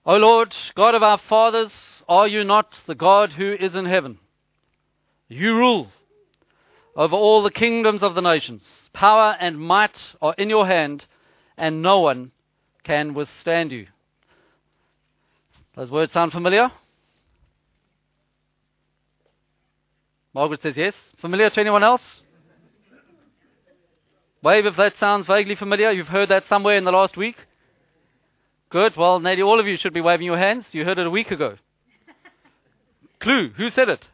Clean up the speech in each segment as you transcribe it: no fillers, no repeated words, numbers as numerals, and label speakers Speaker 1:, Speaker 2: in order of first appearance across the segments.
Speaker 1: O Lord, God of our fathers, are you not the God who is in heaven? You rule over all the kingdoms of the nations. Power and might are in your hand, and no one can withstand you. Those words sound familiar? Margaret says yes. Familiar to anyone else? Wave if that sounds vaguely familiar. You've heard that somewhere in the last week. Good. Well, nearly all of you should be waving your hands. You heard it a week ago. Clue. Who said it?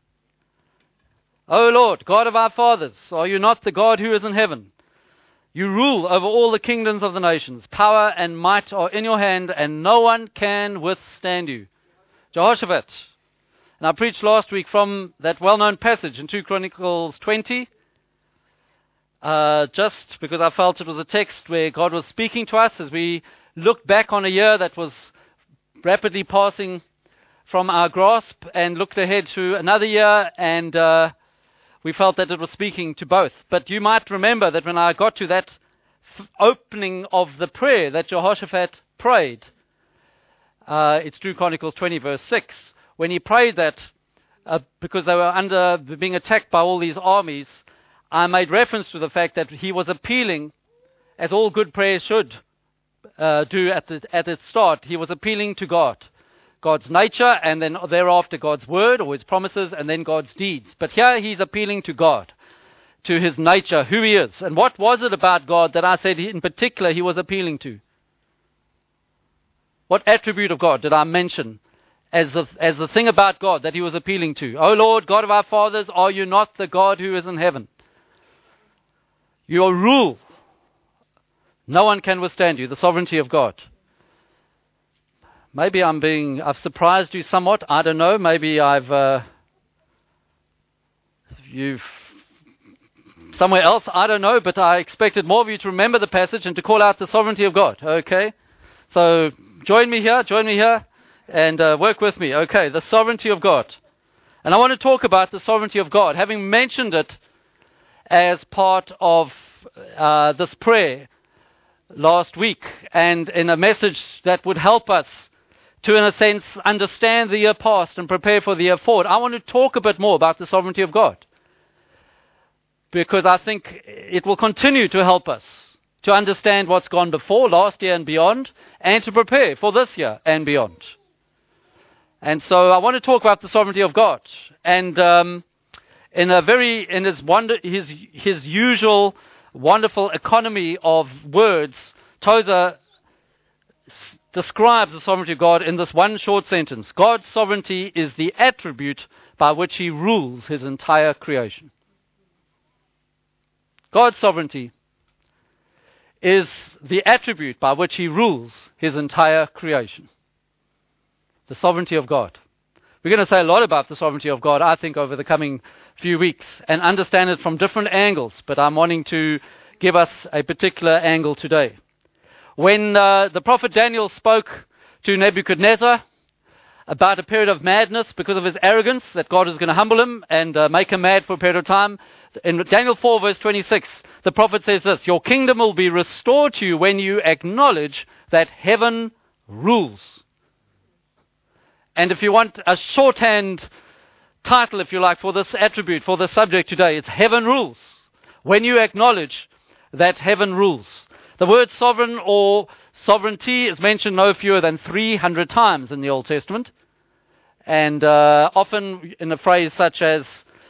Speaker 1: O Lord, God of our fathers, are you not the God who is in heaven? You rule over all the kingdoms of the nations. Power and might are in your hand, and no one can withstand you. Jehoshaphat. And I preached last week from that well-known passage in 2 Chronicles 20, just because I felt it was a text where God was speaking to us as we looked back on a year that was rapidly passing from our grasp and looked ahead to another year, and we felt that it was speaking to both. But you might remember that when I got to that opening of the prayer that Jehoshaphat prayed, it's 2 Chronicles 20 verse 6, when he prayed that because they were being attacked by all these armies, I made reference to the fact that he was appealing, as all good prayers should do at its start. He was appealing to God, God's nature, and then thereafter God's word or his promises, and then God's deeds. But here he's appealing to God, to his nature, who he is. And what was it about God that I said in particular he was appealing to? What attribute of God did I mention as the thing about God that he was appealing to? O Lord, God of our fathers, are you not the God who is in heaven? Your rule, no one can withstand you, the sovereignty of God. Maybe I've surprised you somewhat. I don't know. Maybe you've somewhere else. I don't know. But I expected more of you to remember the passage and to call out the sovereignty of God. Okay. So join me here and work with me. Okay. The sovereignty of God. And I want to talk about the sovereignty of God, having mentioned it as part of this prayer last week, and in a message that would help us to, in a sense, understand the year past and prepare for the year forward. I want to talk a bit more about the sovereignty of God, because I think it will continue to help us to understand what's gone before, last year and beyond, and to prepare for this year and beyond. And so I want to talk about the sovereignty of God. And in his usual wonderful economy of words, Tozer describes the sovereignty of God in this one short sentence. God's sovereignty is the attribute by which he rules his entire creation. God's sovereignty is the attribute by which he rules his entire creation. The sovereignty of God. We're going to say a lot about the sovereignty of God, I think, over the coming few weeks, and understand it from different angles, but I'm wanting to give us a particular angle today. When the prophet Daniel spoke to Nebuchadnezzar about a period of madness because of his arrogance, that God is going to humble him and make him mad for a period of time, in Daniel 4 verse 26, the prophet says this: your kingdom will be restored to you when you acknowledge that heaven rules. And if you want a shorthand title, if you like, for this attribute, for this subject today, it's heaven rules. When you acknowledge that heaven rules. The word sovereign or sovereignty is mentioned no fewer than 300 times in the Old Testament. And often in a phrase such as,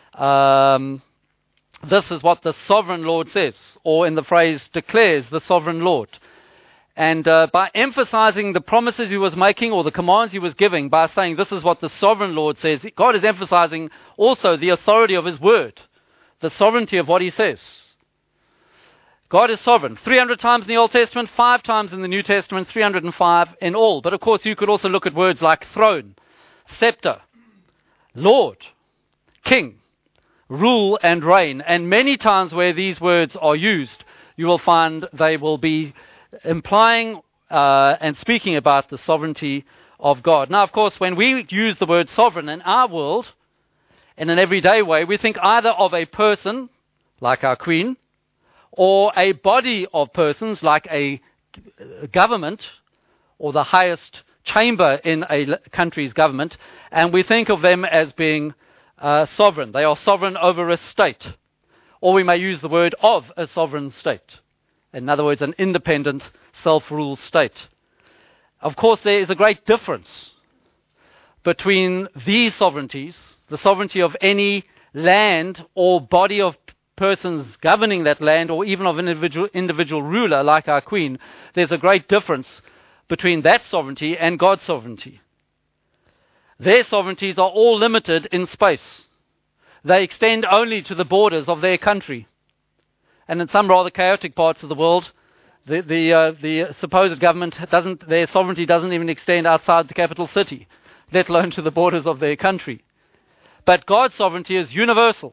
Speaker 1: this is what the sovereign Lord says, or in the phrase declares the sovereign Lord. And by emphasizing the promises he was making or the commands he was giving, by saying this is what the sovereign Lord says, God is emphasizing also the authority of his word, the sovereignty of what he says. God is sovereign. 300 times in the Old Testament, 5 times in the New Testament, 305 in all. But of course you could also look at words like throne, scepter, Lord, king, rule and reign. And many times where these words are used, you will find they will be implying and speaking about the sovereignty of God. Now, of course, when we use the word sovereign in our world, in an everyday way, we think either of a person, like our Queen, or a body of persons, like a government, or the highest chamber in a country's government, and we think of them as being sovereign. They are sovereign over a state. Or we may use the word of a sovereign state. In other words, an independent, self-ruled state. Of course, there is a great difference between these sovereignties, the sovereignty of any land or body of persons governing that land, or even of an individual ruler like our Queen. There's a great difference between that sovereignty and God's sovereignty. Their sovereignties are all limited in space. They extend only to the borders of their country. And in some rather chaotic parts of the world, the supposed government their sovereignty doesn't even extend outside the capital city, let alone to the borders of their country. But God's sovereignty is universal.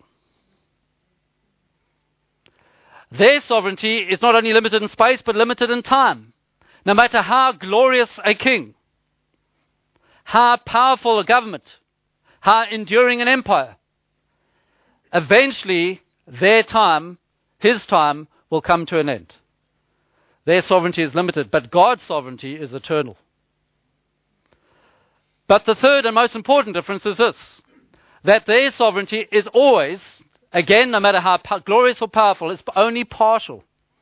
Speaker 1: Their sovereignty is not only limited in space, but limited in time. No matter how glorious a king, how powerful a government, how enduring an empire, eventually their time, his time, will come to an end. Their sovereignty is limited, but God's sovereignty is eternal. But the third and most important difference is this, that their sovereignty is always, again, no matter how glorious or powerful, it's only partial.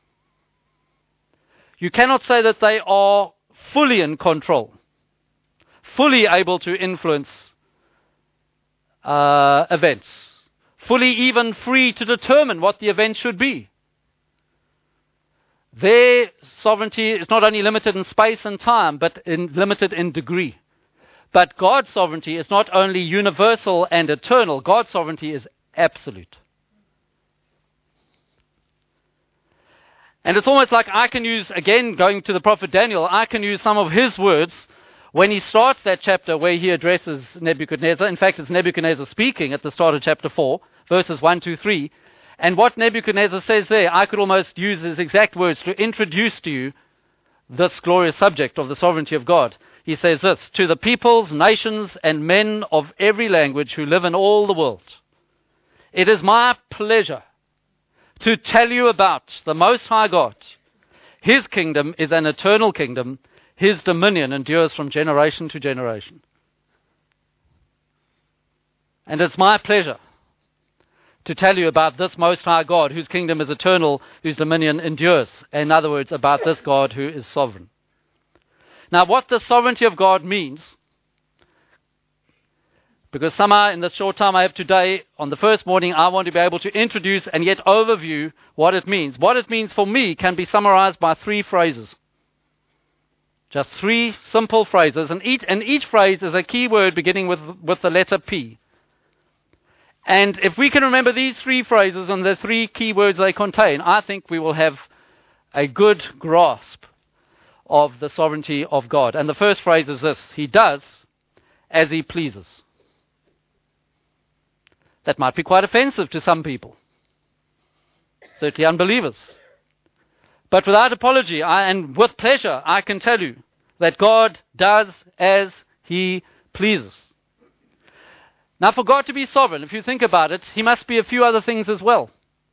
Speaker 1: You cannot say that they are fully in control, fully able to influence events, fully even free to determine what the event should be. Their sovereignty is not only limited in space and time, but limited in degree. But God's sovereignty is not only universal and eternal, God's sovereignty is absolute. And it's almost like I can use, again, going to the prophet Daniel, I can use some of his words when he starts that chapter where he addresses Nebuchadnezzar. In fact, it's Nebuchadnezzar speaking at the start of chapter 4, verses 1, 2, 3. And what Nebuchadnezzar says there, I could almost use his exact words to introduce to you this glorious subject of the sovereignty of God. He says this, "To the peoples, nations, and men of every language who live in all the world, it is my pleasure to tell you about the Most High God. His kingdom is an eternal kingdom. His dominion endures from generation to generation." And it's my pleasure to tell you about this Most High God, whose kingdom is eternal, whose dominion endures. In other words, about this God who is sovereign. Now, what the sovereignty of God means, because somehow in the short time I have today, on the first morning, I want to be able to introduce and yet overview what it means. What it means for me can be summarized by 3 phrases. Just 3 simple phrases, and each phrase is a key word beginning with the letter P. And if we can remember these 3 phrases and the 3 key words they contain, I think we will have a good grasp of the sovereignty of God. And the first phrase is this: He does as He pleases. That might be quite offensive to some people, certainly unbelievers. But without apology and with pleasure, I can tell you that God does as He pleases. Now, for God to be sovereign, if you think about it, He must be a few other things as well.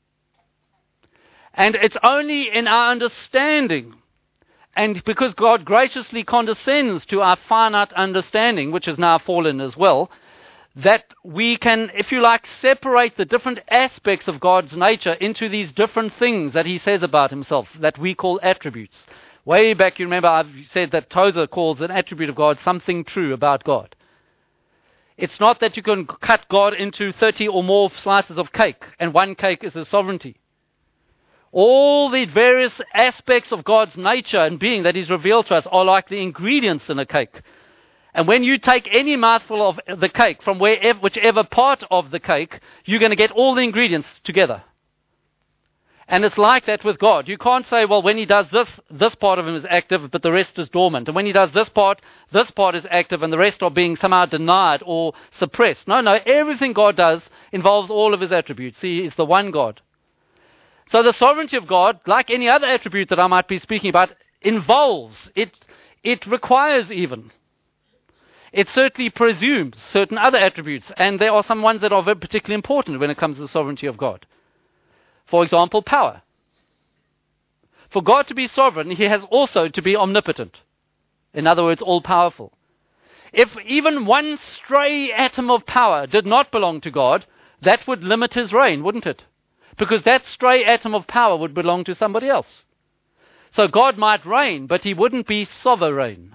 Speaker 1: And it's only in our understanding, and because God graciously condescends to our finite understanding, which is now fallen as well, that we can, if you like, separate the different aspects of God's nature into these different things that He says about Himself, that we call attributes. Way back, you remember, I've said that Tozer calls an attribute of God something true about God. It's not that you can cut God into 30 or more slices of cake, and one cake is His sovereignty. All the various aspects of God's nature and being that He's revealed to us are like the ingredients in a cake. And when you take any mouthful of the cake from whichever part of the cake, you're going to get all the ingredients together. And it's like that with God. You can't say, well, when He does this part of Him is active, but the rest is dormant. And when He does this part is active, and the rest are being somehow denied or suppressed. No, everything God does involves all of His attributes. He is the one God. So the sovereignty of God, like any other attribute that I might be speaking about, involves, it requires even. It certainly presumes certain other attributes, and there are some ones that are very particularly important when it comes to the sovereignty of God. For example, power. For God to be sovereign, He has also to be omnipotent. In other words, all-powerful. If even one stray atom of power did not belong to God, that would limit his reign, wouldn't it? Because that stray atom of power would belong to somebody else. So God might reign, but he wouldn't be sovereign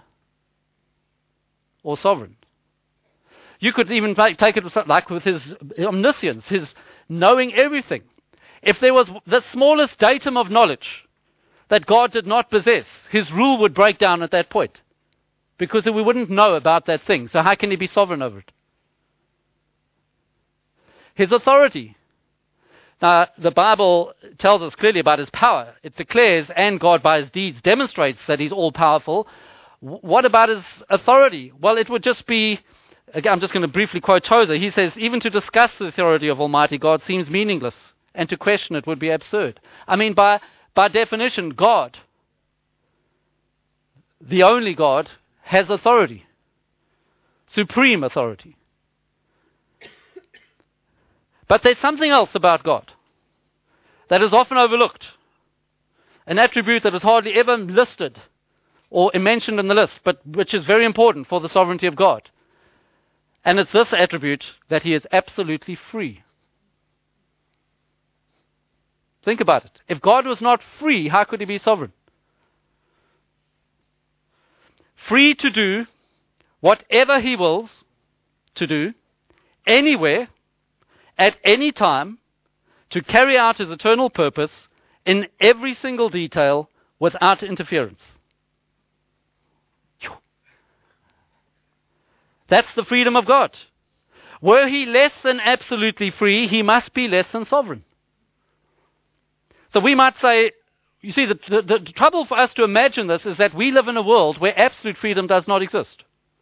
Speaker 1: or sovereign. You could even take it like with his omniscience, his knowing everything. If there was the smallest datum of knowledge that God did not possess, his rule would break down at that point. Because we wouldn't know about that thing. So how can he be sovereign over it? His authority. Now, the Bible tells us clearly about his power. It declares, and God by his deeds demonstrates that he's all-powerful. What about his authority? Well, it would just be, again, I'm just going to briefly quote Tozer. He says, even to discuss the authority of Almighty God seems meaningless, and to question it would be absurd. I mean, by definition, God, the only God, has authority, supreme authority. But there's something else about God that is often overlooked, an attribute that is hardly ever listed or mentioned in the list, but which is very important for the sovereignty of God. And it's this attribute that he is absolutely free. Think about it. If God was not free, how could he be sovereign? Free to do whatever he wills to do, anywhere, at any time, to carry out his eternal purpose in every single detail without interference. That's the freedom of God. Were he less than absolutely free, he must be less than sovereign. So we might say, you see, the trouble for us to imagine this is that we live in a world where absolute freedom does not exist.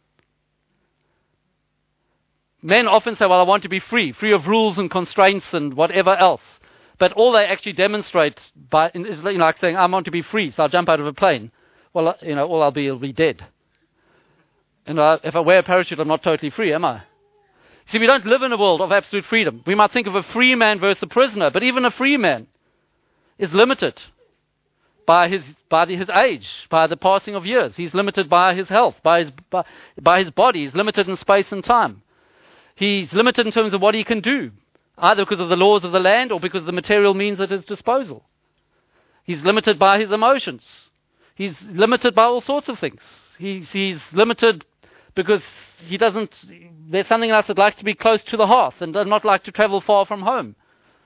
Speaker 1: Men often say, well, I want to be free of rules and constraints and whatever else. But all they actually demonstrate is like saying, I want to be free, so I'll jump out of a plane. Well, all I'll be dead. And if I wear a parachute, I'm not totally free, am I? See, we don't live in a world of absolute freedom. We might think of a free man versus a prisoner, but even a free man is limited by his age, by the passing of years. He's limited by his health, by his body. He's limited in space and time. He's limited in terms of what he can do, either because of the laws of the land or because of the material means at his disposal. He's limited by his emotions. He's limited by all sorts of things. He's limited because there's something else that likes to be close to the hearth and does not like to travel far from home.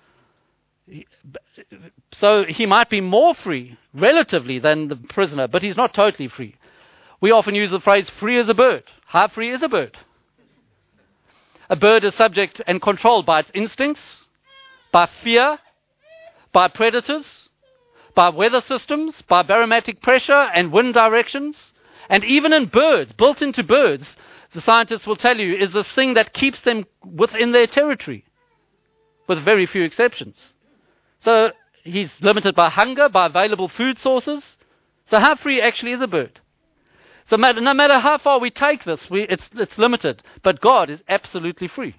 Speaker 1: So he might be more free, relatively, than the prisoner, but he's not totally free. We often use the phrase, free as a bird. How free is a bird? A bird is subject and controlled by its instincts, by fear, by predators, by weather systems, by barometric pressure and wind directions. And even in birds, built into birds, the scientists will tell you, is this thing that keeps them within their territory, with very few exceptions. So he's limited by hunger, by available food sources. So how free actually is a bird? So no matter how far we take this, it's limited. But God is absolutely free.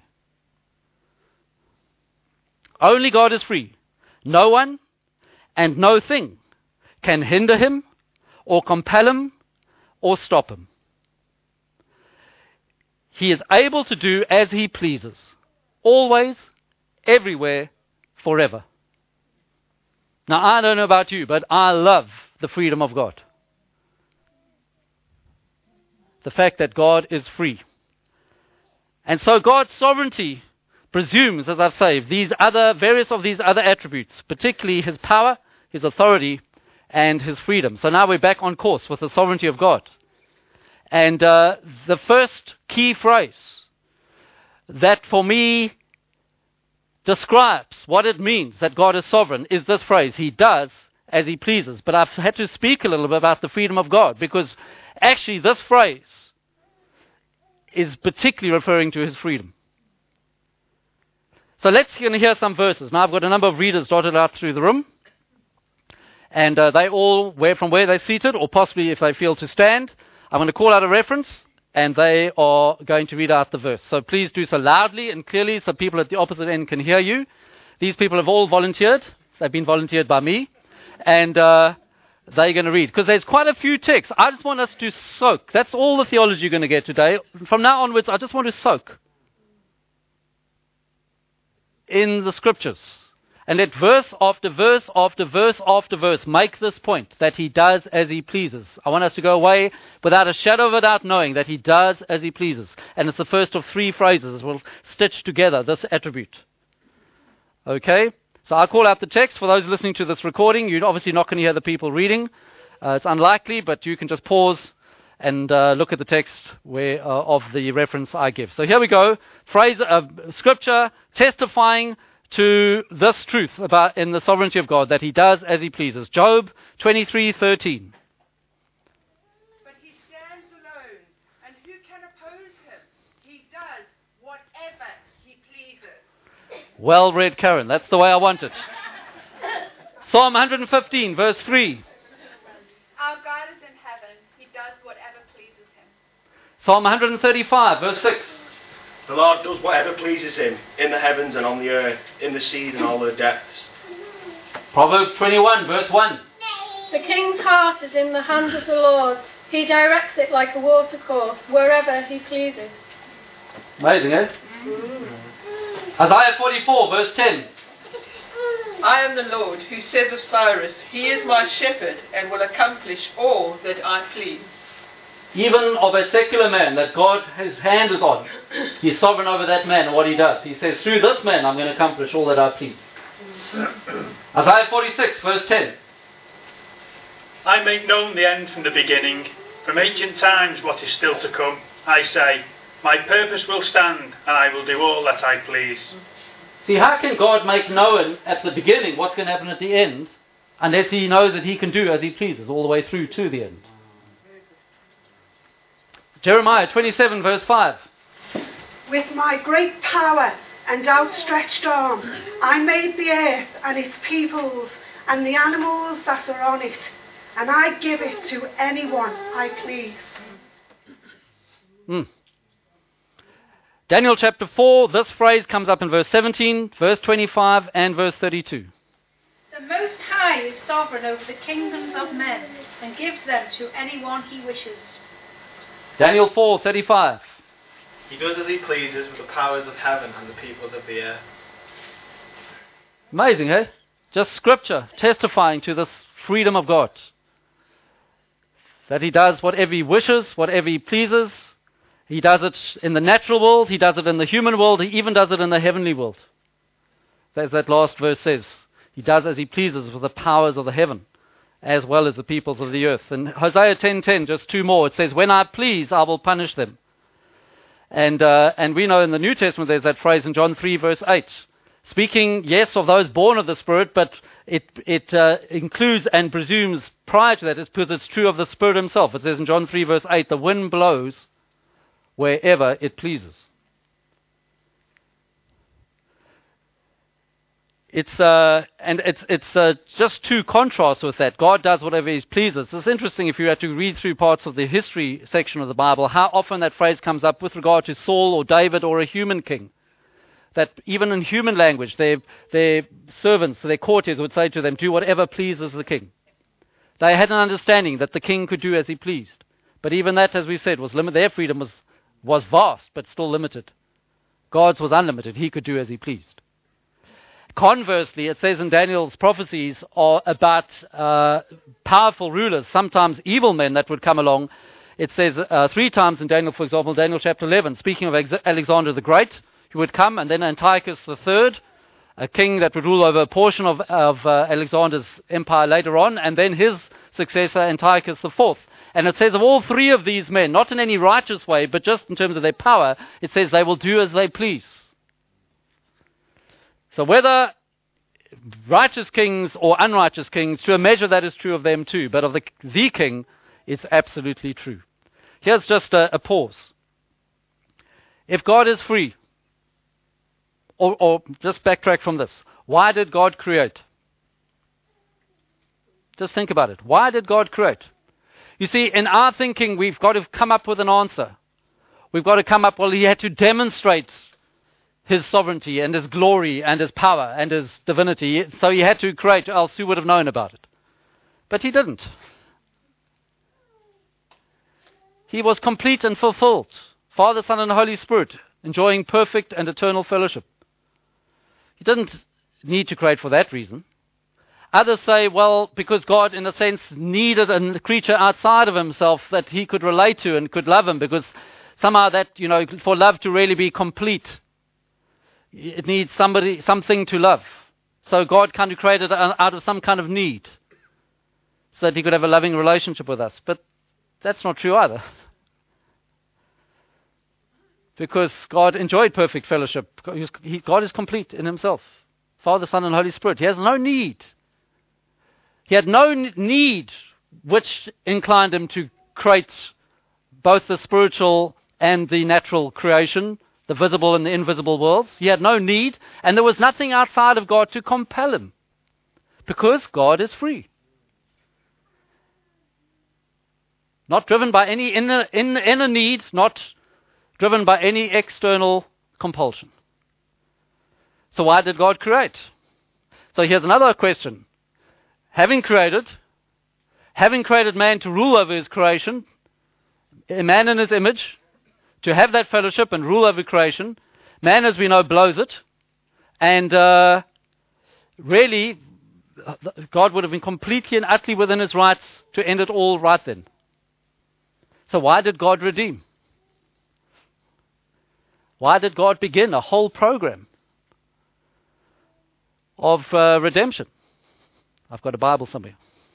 Speaker 1: Only God is free. No one and no thing can hinder him or compel him or stop him. He is able to do as he pleases, always, everywhere, forever. Now, I don't know about you, but I love the freedom of God. The fact that God is free. And so God's sovereignty presumes, as I've said, various of these other attributes, particularly his power, his authority, and his freedom. So now we're back on course with the sovereignty of God. And the first key phrase that for me describes what it means that God is sovereign is this phrase, he does as he pleases. But I've had to speak a little bit about the freedom of God, because actually this phrase is particularly referring to his freedom. So let's hear some verses. Now I've got a number of readers dotted out through the room, and they all, from where they're seated, or possibly if they feel to stand, I'm going to call out a reference, and they are going to read out the verse. So please do so loudly and clearly so people at the opposite end can hear you. These people have all volunteered. They've been volunteered by me. And they're going to read. Because there's quite a few texts. I just want us to soak. That's all the theology you're going to get today. From now onwards, I just want to soak in the scriptures. And let verse after verse after verse after verse make this point, that he does as he pleases. I want us to go away without a shadow of a doubt knowing that he does as he pleases. And it's the first of three phrases. We'll stitch together this attribute. Okay? So I'll call out the text. For those listening to this recording, you're obviously not going to hear the people reading. It's unlikely, but you can just pause and look at the text of the reference I give. So here we go. Phrase scripture testifying to this truth about in the sovereignty of God, that he does as he pleases. Job 23:13.
Speaker 2: But he stands alone, and who can oppose him? He does whatever he pleases.
Speaker 1: Well read, Karen. That's the way I want it. Psalm 115, verse 3.
Speaker 3: Our God is in heaven. He does whatever pleases him.
Speaker 1: Psalm 135, verse 6.
Speaker 4: The Lord does whatever pleases him, in the heavens and on the earth, in the seas and all their depths.
Speaker 1: Proverbs 21, verse 1.
Speaker 5: The king's heart is in the hands of the Lord. He directs it like a watercourse, wherever he pleases.
Speaker 1: Amazing, eh? Isaiah 44, verse 10.
Speaker 2: I am the Lord who says of Cyrus, he is my shepherd and will accomplish all that I please.
Speaker 1: Even of a secular man that God, his hand is on. He's sovereign over that man and what he does. He says, through this man I'm going to accomplish all that I please. Isaiah 46, verse 10.
Speaker 6: I make known the end from the beginning, from ancient times what is still to come. I say, my purpose will stand, and I will do all that I please.
Speaker 1: See, how can God make known at the beginning what's going to happen at the end, unless he knows that he can do as he pleases all the way through to the end? Jeremiah 27, verse 5.
Speaker 7: With my great power and outstretched arm, I made the earth and its peoples and the animals that are on it, and I give it to anyone I please.
Speaker 1: Daniel chapter 4, this phrase comes up in verse 17, verse 25, and verse 32.
Speaker 8: The Most High is sovereign over the kingdoms of men and gives them to anyone he wishes.
Speaker 1: Daniel 4:35.
Speaker 9: He does as he pleases with the powers of heaven and the peoples of the earth.
Speaker 1: Amazing, eh? Just scripture testifying to this freedom of God. That he does whatever he wishes, whatever he pleases. He does it in the natural world, he does it in the human world, he even does it in the heavenly world. As that last verse says. He does as he pleases with the powers of the heaven, as well as the peoples of the earth. And Hosea 10:10, just two more, it says, when I please, I will punish them. And we know in the New Testament there's that phrase in John 3, verse 8, speaking, yes, of those born of the Spirit, but it includes and presumes prior to that, it's because it's true of the Spirit himself. It says in John 3, verse 8, the wind blows wherever it pleases. It's just two contrasts with that. God does whatever he pleases. It's interesting if you had to read through parts of the history section of the Bible, how often that phrase comes up with regard to Saul or David or a human king. That even in human language, their servants, their courtiers would say to them, do whatever pleases the king. They had an understanding that the king could do as he pleased. But even that, as we've said, was limited. Their freedom was vast, but still limited. God's was unlimited. He could do as he pleased. Conversely, it says in Daniel's prophecies are about powerful rulers, sometimes evil men that would come along. It says 3 times in Daniel, for example, Daniel chapter 11, speaking of Alexander the Great, who would come, and then Antiochus III, a king that would rule over a portion of Alexander's empire later on, and then his successor, Antiochus IV. And it says of all 3 of these men, not in any righteous way, but just in terms of their power, it says they will do as they please. So whether righteous kings or unrighteous kings, to a measure that is true of them too, but of the king, it's absolutely true. Here's just a pause. If God is free, or just backtrack from this, why did God create? Just think about it. Why did God create? You see, in our thinking, we've got to come up with an answer. We've got to come up, well, he had to demonstrate his sovereignty and his glory and his power and his divinity. So he had to create, else who would have known about it? But he didn't. he was complete and fulfilled. Father, Son, and Holy Spirit, enjoying perfect and eternal fellowship. He didn't need to create for that reason. Others say, well, because God, in a sense, needed a creature outside of himself that he could relate to and could love him, because somehow that, for love to really be complete, it needs something to love. So God kind of created out of some kind of need, so that he could have a loving relationship with us. But that's not true either. Because God enjoyed perfect fellowship. God is complete in himself. Father, Son, and Holy Spirit. He has no need. He had no need which inclined him to create both the spiritual and the natural creation, the visible and the invisible worlds. He had no need, and there was nothing outside of God to compel him, because God is free. Not driven by any inner need, not driven by any external compulsion. So why did God create? So here's another question. Having created man to rule over his creation, a man in his image, to have that fellowship and rule over creation, man, as we know, blows it. And really, God would have been completely and utterly within his rights to end it all right then. So why did God redeem? Why did God begin a whole program of redemption? I've got a Bible somewhere.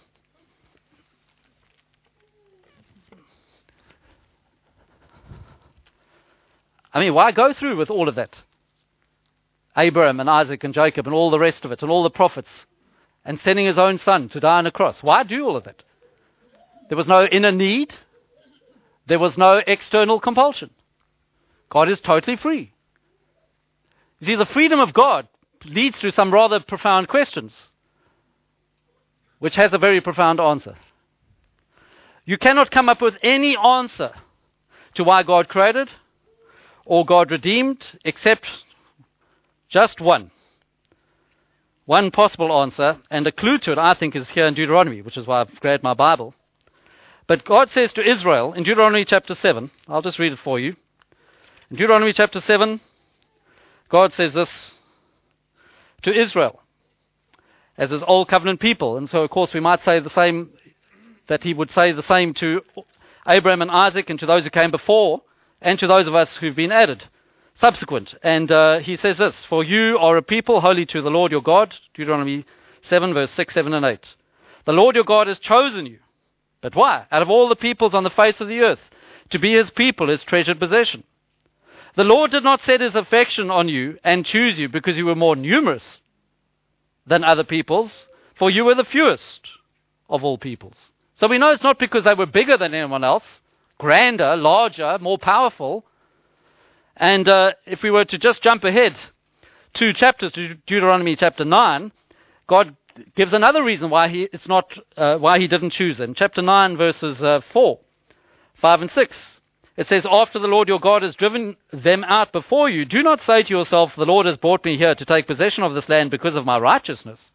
Speaker 1: I mean, why go through with all of that? Abraham and Isaac and Jacob and all the rest of it and all the prophets, and sending his own son to die on a cross. Why do all of that? There was no inner need. There was no external compulsion. God is totally free. You see, the freedom of God leads to some rather profound questions, which has a very profound answer. You cannot come up with any answer to why God created or God redeemed, except just one. One possible answer, and a clue to it, I think, is here in Deuteronomy, which is why I've grabbed my Bible. But God says to Israel in Deuteronomy chapter 7, I'll just read it for you. In Deuteronomy chapter 7, God says this to Israel as his old covenant people. And so, of course, we might say the same, that he would say the same to Abraham and Isaac and to those who came before and to those of us who've been added subsequent. And he says this, for you are a people holy to the Lord your God, Deuteronomy 7, verse 6, 7, and 8. The Lord your God has chosen you. But why? Out of all the peoples on the face of the earth, to be his people, his treasured possession. The Lord did not set his affection on you and choose you because you were more numerous than other peoples, for you were the fewest of all peoples. So we know it's not because they were bigger than anyone else, grander, larger, more powerful. And if we were to just jump ahead 2 chapters to Deuteronomy chapter 9, God gives another reason why he didn't choose them. Chapter 9, verses 4, 5, and 6. It says, after the Lord your God has driven them out before you, do not say to yourself, the Lord has brought me here to take possession of this land because of my righteousness.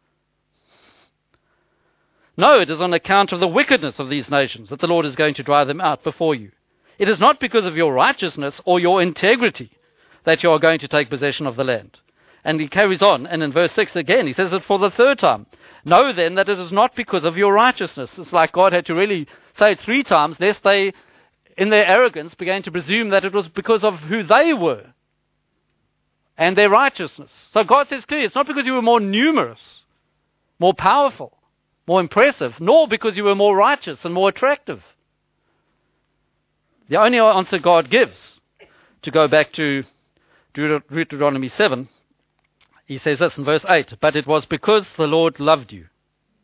Speaker 1: No, it is on account of the wickedness of these nations that the Lord is going to drive them out before you. It is not because of your righteousness or your integrity that you are going to take possession of the land. And he carries on, and in verse 6 again, he says it for the third time. Know then that it is not because of your righteousness. It's like God had to really say it 3 times, lest they, in their arrogance, began to presume that it was because of who they were and their righteousness. So God says clearly, it's not because you were more numerous, more powerful, more impressive, nor because you were more righteous and more attractive. The only answer God gives, to go back to Deuteronomy 7, he says this in verse 8, but it was because the Lord loved you.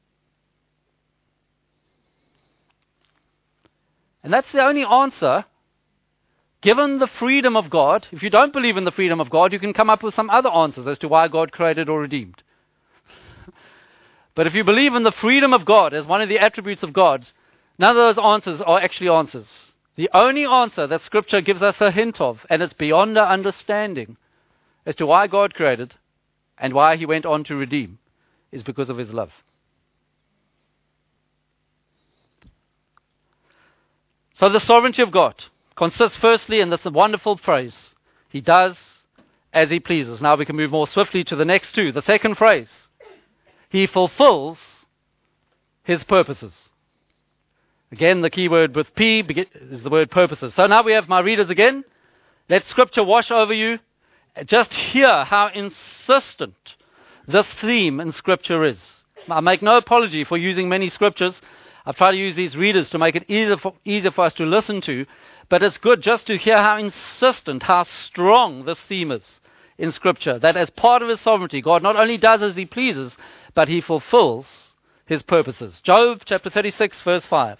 Speaker 1: And that's the only answer, given the freedom of God. If you don't believe in the freedom of God, you can come up with some other answers as to why God created or redeemed. But if you believe in the freedom of God as one of the attributes of God, none of those answers are actually answers. The only answer that Scripture gives us a hint of, and it's beyond our understanding, as to why God created and why he went on to redeem, is because of his love. So the sovereignty of God consists firstly in this wonderful phrase, He does as He pleases. Now we can move more swiftly to the next two. The second phrase, He fulfills His purposes. Again, the key word with P is the word purposes. So now we have my readers again. Let Scripture wash over you. Just hear how insistent this theme in Scripture is. I make no apology for using many Scriptures. I've tried to use these readers to make it easier for us to listen to. But it's good just to hear how insistent, how strong this theme is in Scripture. That as part of His sovereignty, God not only does as He pleases, but He fulfills His purposes. Job chapter 36, verse 5.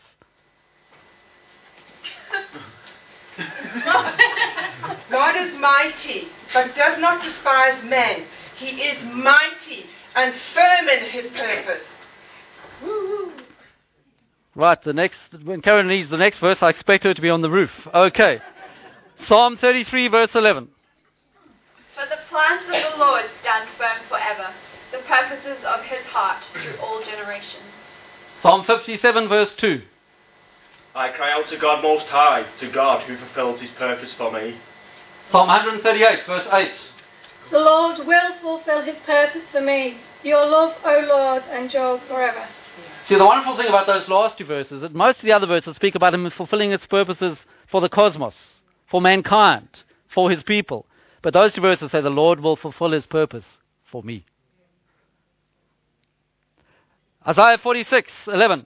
Speaker 2: God is mighty, but does not despise men. He is mighty and firm in His purpose. Woo-hoo.
Speaker 1: Right, when Karen reads the next verse, I expect her to be on the roof. Okay. Psalm 33, verse 11.
Speaker 3: For the plans of the Lord stand firm forever, the purposes of His heart through all generations.
Speaker 1: Psalm 57, verse 2.
Speaker 4: I cry out to God Most High, to God who fulfills His purpose for me.
Speaker 1: Psalm 138, verse 8.
Speaker 5: The Lord will fulfill His purpose for me. Your love, O Lord, endures forever.
Speaker 1: See, the wonderful thing about those last two verses is that most of the other verses speak about Him fulfilling His purposes for the cosmos, for mankind, for His people. But those two verses say the Lord will fulfill His purpose for me. Isaiah 46, 11.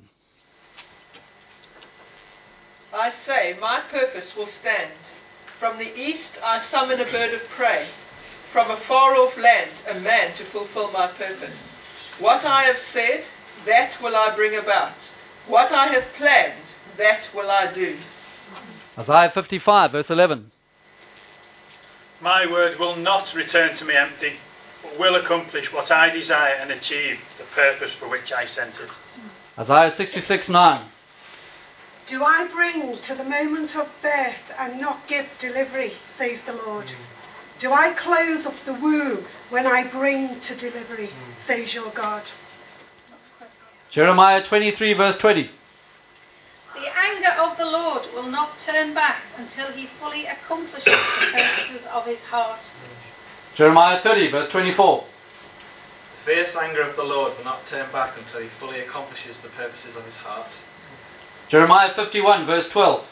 Speaker 2: I say, my purpose will stand. From the east I summon a bird of prey. From a far-off land a man to fulfill my purpose. What I have said, that will I bring about. What I have planned, that will I do.
Speaker 1: Isaiah 55, verse 11.
Speaker 6: My word will not return to me empty, but will accomplish what I desire and achieve the purpose for which I sent it.
Speaker 1: Isaiah 66, 9.
Speaker 7: Do I bring to the moment of birth and not give delivery, says the Lord? Do I close up the womb when I bring to delivery, says your God?
Speaker 1: Jeremiah 23, verse 20.
Speaker 8: The anger of the Lord will not turn back until He fully accomplishes the purposes of His heart.
Speaker 1: Jeremiah 30, verse 24.
Speaker 9: The fierce anger of the Lord will not turn back until He fully accomplishes the purposes of His heart.
Speaker 1: Jeremiah 51, verse 12.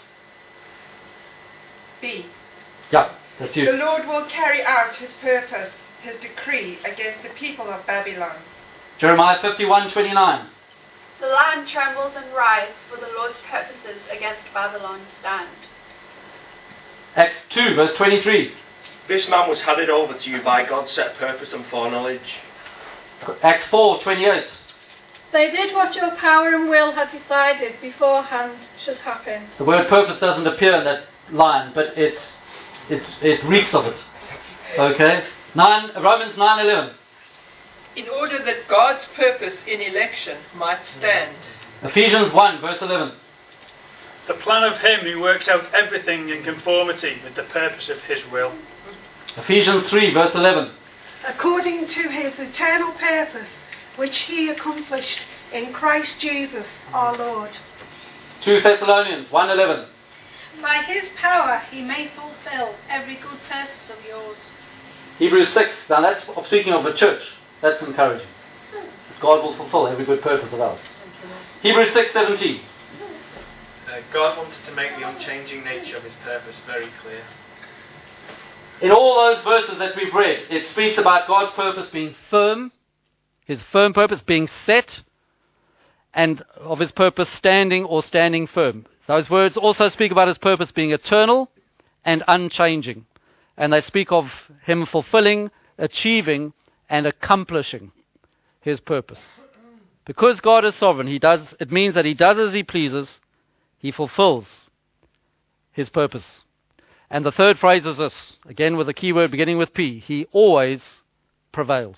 Speaker 2: B.
Speaker 1: Yeah, that's
Speaker 2: The
Speaker 1: you.
Speaker 2: Lord will carry out His purpose, His decree against the people of Babylon.
Speaker 1: Jeremiah 51, 29.
Speaker 3: The land trembles and writhes, for the Lord's purposes against Babylon stand.
Speaker 1: Acts 2, verse 23.
Speaker 4: This man was handed over to you by God's set purpose and foreknowledge.
Speaker 1: Acts 4, 28.
Speaker 5: They did what your power and will had decided beforehand should happen.
Speaker 1: The word purpose doesn't appear in that line, but it reeks of it. Okay? Romans 9:11.
Speaker 2: In order that God's purpose in election might stand.
Speaker 1: Ephesians 1, verse 11.
Speaker 6: The plan of Him who works out everything in conformity with the purpose of His will.
Speaker 1: Ephesians 3, verse 11.
Speaker 7: According to His eternal purpose, which He accomplished in Christ Jesus our Lord.
Speaker 1: 2 Thessalonians 1:11.
Speaker 8: By His power He may fulfill every good purpose of yours.
Speaker 1: Hebrews 6. Now that's speaking of the church. That's encouraging. God will fulfill every good purpose of ours. Hebrews 6:17.
Speaker 9: God wanted to make the unchanging nature of His purpose very clear.
Speaker 1: In all those verses that we've read, it speaks about God's purpose being firm, His firm purpose being set, and of His purpose standing or standing firm. Those words also speak about His purpose being eternal and unchanging. And they speak of Him fulfilling, achieving, and accomplishing His purpose. Because God is sovereign, it means that He does as He pleases. He fulfills His purpose. And the third phrase is this, again with a key word beginning with P. He always prevails.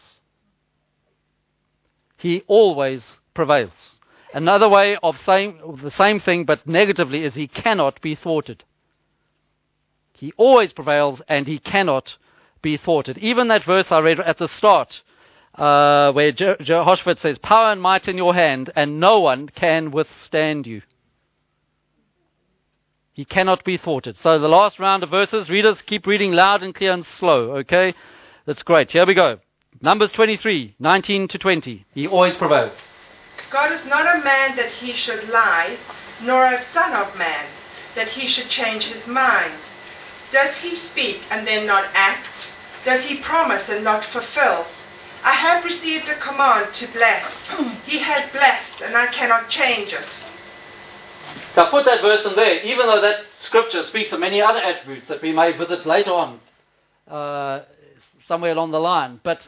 Speaker 1: He always prevails. Another way of saying the same thing but negatively is He cannot be thwarted. He always prevails and He cannot be thwarted. Even that verse I read at the start where Jehoshaphat says, power and might in your hand and no one can withstand you. He cannot be thwarted. So the last round of verses, readers, keep reading loud and clear and slow, okay? That's great. Here we go. Numbers 23, 19 to 20. He always prevails.
Speaker 10: God is not a man that he should lie, nor a son of man that he should change his mind. Does he speak and then not act? Does he promise and not fulfill? I have received a command to bless. He has blessed, and I cannot change it.
Speaker 1: So I put that verse in there, even though that scripture speaks of many other attributes that we may visit later on, somewhere along the line. But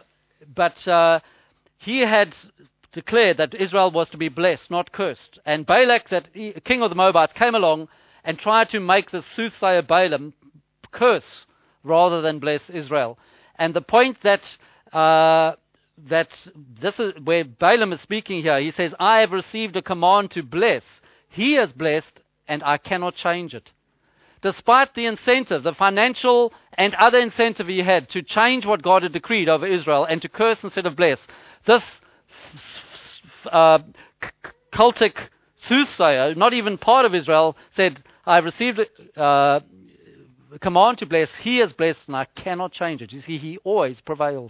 Speaker 1: he had declared that Israel was to be blessed, not cursed. And Balak, king of the Moabites, came along and tried to make the soothsayer Balaam curse rather than bless Israel. And the point that this is where Balaam is speaking here, he says, I have received a command to bless. He has blessed, and I cannot change it. Despite the incentive, the financial and other incentive he had to change what God had decreed over Israel and to curse instead of bless, this cultic soothsayer, not even part of Israel, said, I have received a command to bless. He has blessed, and I cannot change it. You see, he always prevails.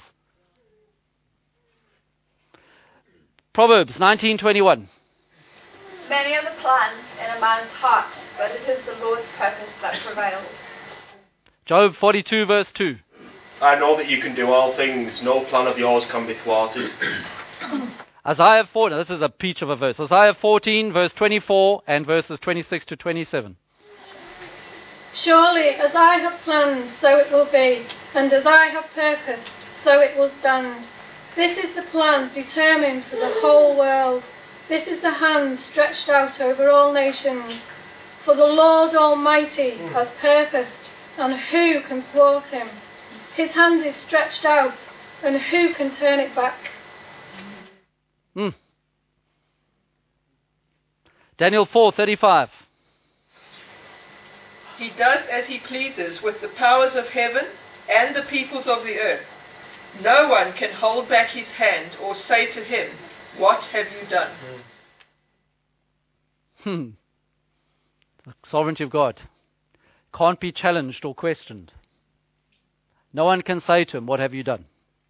Speaker 1: Proverbs 19:21.
Speaker 3: Many are the plans in a man's heart, but it is the Lord's purpose that prevails.
Speaker 1: Job 42 verse 2.
Speaker 4: I know that you can do all things. No plan of yours can be thwarted.
Speaker 1: Isaiah 4, now this is a peach of a verse. Isaiah 14 verse 24 and verses 26 to 27.
Speaker 5: Surely as I have planned, so it will be, and as I have purposed, so it will stand. This is the plan determined for the whole world. This is the hand stretched out over all nations. For the Lord Almighty has purposed, and who can thwart him? His hand is stretched out, and who can turn it back?
Speaker 1: Daniel 4:35.
Speaker 2: He does as he pleases with the powers of heaven and the peoples of the earth. No one can hold back his hand or say to him, what have you done?
Speaker 1: The sovereignty of God can't be challenged or questioned. No one can say to him, what have you done?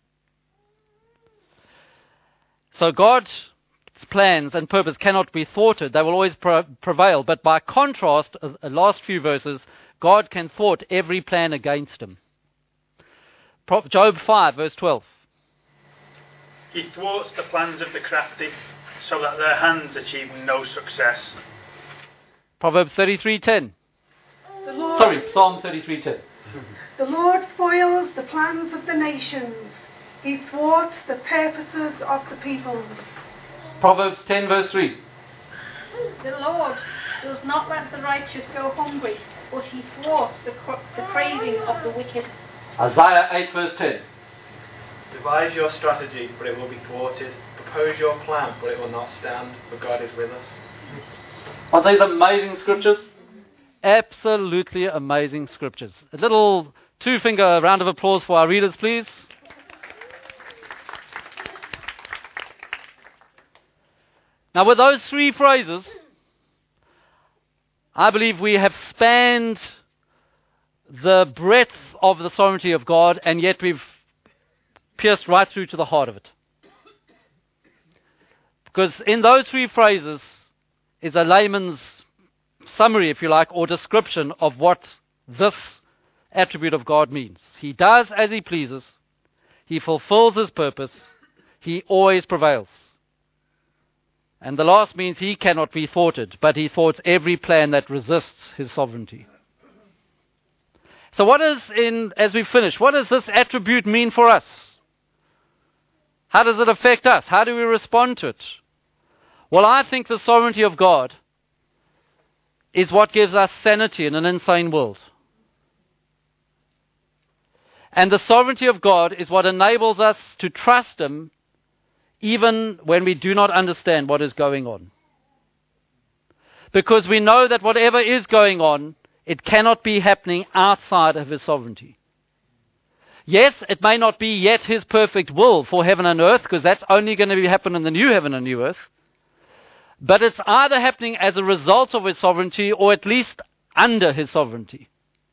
Speaker 1: So God's plans and purpose cannot be thwarted. They will always prevail. But by contrast, the last few verses, God can thwart every plan against him. Job 5 verse 12.
Speaker 6: He thwarts the plans of the crafty, so that their hands achieve no success.
Speaker 1: Proverbs 33:10. Psalm 33:10.
Speaker 7: The Lord foils the plans of the nations. He thwarts the purposes of the peoples.
Speaker 1: Proverbs 10 verse 3.
Speaker 8: The Lord does not let the righteous go hungry, but he thwarts the craving of the wicked.
Speaker 1: Isaiah 8 verse 10.
Speaker 9: Devise your strategy, but it will be thwarted. Propose your plan, but it will not stand, for God is with us.
Speaker 1: Aren't these amazing scriptures? Absolutely amazing scriptures. A little two-finger round of applause for our readers, please. Now, with those three phrases, I believe we have spanned the breadth of the sovereignty of God, and yet we've pierced right through to the heart of it. Because in those three phrases is a layman's summary, if you like, or description of what this attribute of God means. He does as he pleases. He fulfills his purpose. He always prevails. And the last means he cannot be thwarted, but he thwarts every plan that resists his sovereignty. So as we finish, what does this attribute mean for us? How does it affect us? How do we respond to it? Well, I think the sovereignty of God is what gives us sanity in an insane world. And the sovereignty of God is what enables us to trust him even when we do not understand what is going on. Because we know that whatever is going on, it cannot be happening outside of his sovereignty. Yes, it may not be yet his perfect will for heaven and earth, because that's only going to happen in the new heaven and new earth. But it's either happening as a result of his sovereignty, or at least under his sovereignty.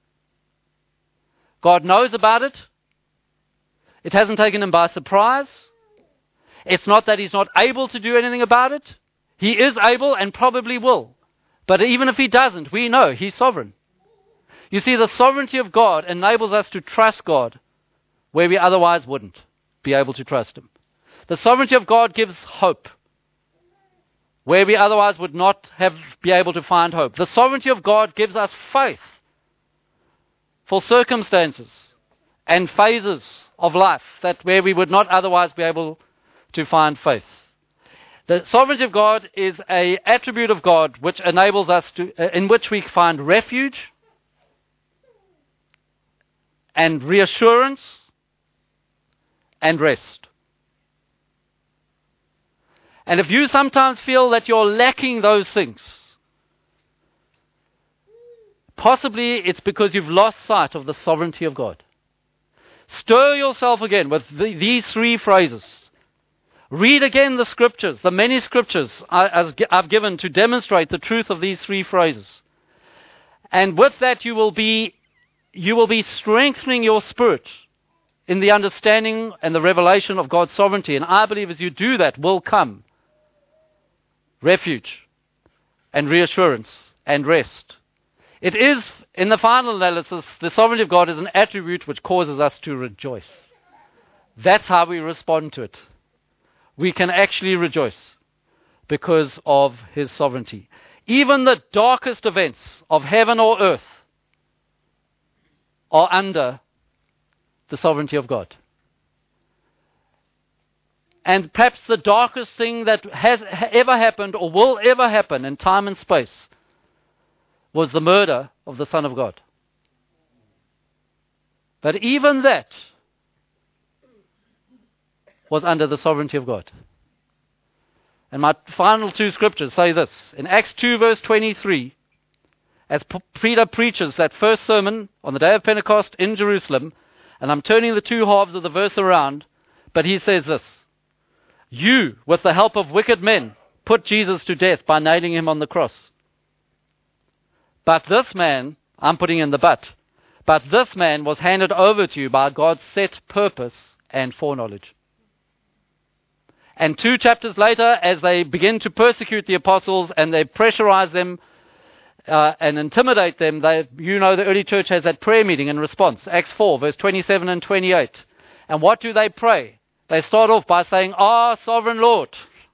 Speaker 1: God knows about it. It hasn't taken him by surprise. It's not that he's not able to do anything about it. He is able and probably will. But even if he doesn't, we know he's sovereign. You see, the sovereignty of God enables us to trust God where we otherwise wouldn't be able to trust him. The sovereignty of God gives hope where we otherwise would not be able to find hope. The sovereignty of God gives us faith for circumstances and phases of life that where we would not otherwise be able to find faith. The sovereignty of God is an attribute of God which enables us to, in which we find refuge and reassurance and rest. And if you sometimes feel that you're lacking those things, possibly it's because you've lost sight of the sovereignty of God. Stir yourself again with these three phrases. Read again the scriptures, the many scriptures I've given to demonstrate the truth of these three phrases. And with that you will be strengthening your spirit in the understanding and the revelation of God's sovereignty. And I believe as you do that will come refuge and reassurance and rest. It is, in the final analysis, the sovereignty of God is an attribute which causes us to rejoice. That's how we respond to it. We can actually rejoice because of his sovereignty. Even the darkest events of heaven or earth are under the sovereignty of God. And perhaps the darkest thing that has ever happened or will ever happen in time and space was the murder of the Son of God. But even that was under the sovereignty of God. And my final two scriptures say this. In Acts 2 verse 23, as Peter preaches that first sermon on the day of Pentecost in Jerusalem, and I'm turning the two halves of the verse around, but he says this: you, with the help of wicked men, put Jesus to death by nailing him on the cross. But this man, I'm putting in the but this man was handed over to you by God's set purpose and foreknowledge. And 2 chapters later, as they begin to persecute the apostles and they pressurize them and intimidate them, the early church has that prayer meeting in response. Acts 4, verse 27 and 28. And what do they pray? They start off by saying, "Our sovereign Lord."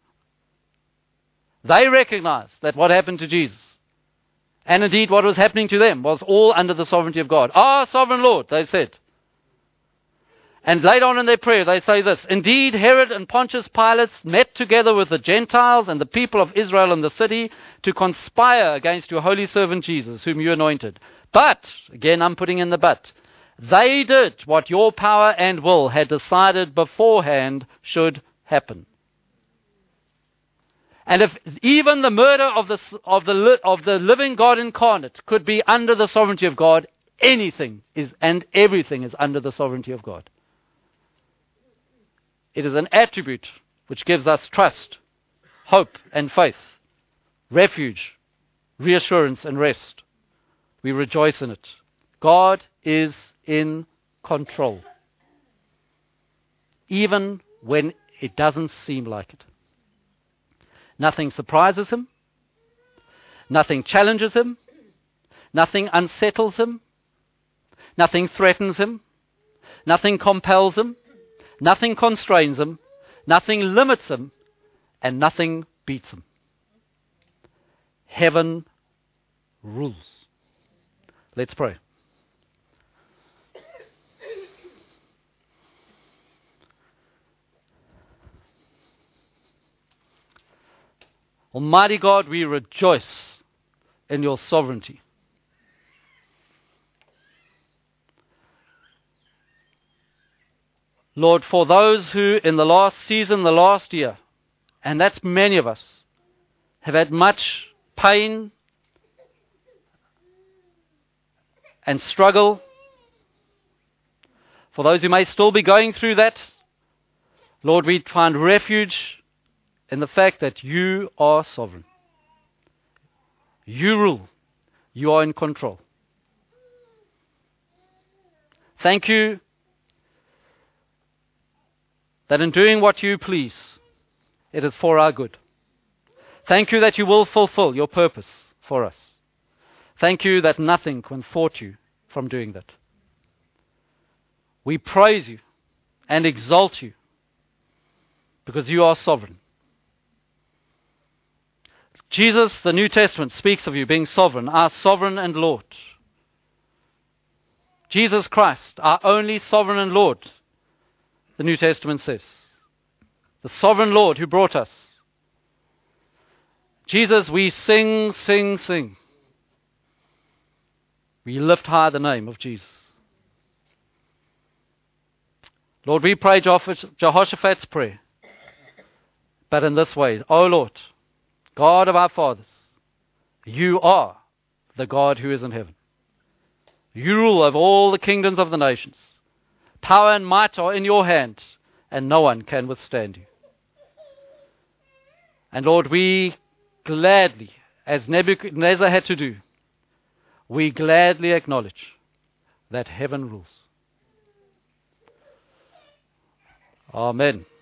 Speaker 1: They recognize that what happened to Jesus, and indeed what was happening to them, was all under the sovereignty of God. "Our sovereign Lord," they said. And later on in their prayer, they say this: "Indeed, Herod and Pontius Pilate met together with the Gentiles and the people of Israel in the city to conspire against your holy servant Jesus, whom you anointed. But," again I'm putting in the but, "they did what your power and will had decided beforehand should happen." And if even the murder of the living God incarnate could be under the sovereignty of God, anything is and everything is under the sovereignty of God. It is an attribute which gives us trust, hope and faith, refuge, reassurance and rest. We rejoice in it. God is in control, even when it doesn't seem like it. Nothing surprises him. Nothing challenges him. Nothing unsettles him. Nothing threatens him. Nothing compels him. Nothing constrains him. Nothing limits him. And nothing beats him. Heaven rules. Let's pray. Almighty God, we rejoice in your sovereignty. Lord, for those who in the last season, the last year, and that's many of us, have had much pain and struggle, for those who may still be going through that, Lord, we find refuge in the fact that you are sovereign. You rule. You are in control. Thank you that in doing what you please, it is for our good. Thank you that you will fulfill your purpose for us. Thank you that nothing can thwart you from doing that. We praise you and exalt you because you are sovereign. Jesus, the New Testament, speaks of you being sovereign, our sovereign and Lord. Jesus Christ, our only sovereign and Lord, the New Testament says. The sovereign Lord who brought us. Jesus, we sing, sing, sing. We lift high the name of Jesus. Lord, we pray Jehoshaphat's prayer, but in this way, O Lord, God of our fathers, you are the God who is in heaven. You rule over all the kingdoms of the nations. Power and might are in your hand, and no one can withstand you. And Lord, we gladly, as Nebuchadnezzar had to do, we gladly acknowledge that heaven rules. Amen.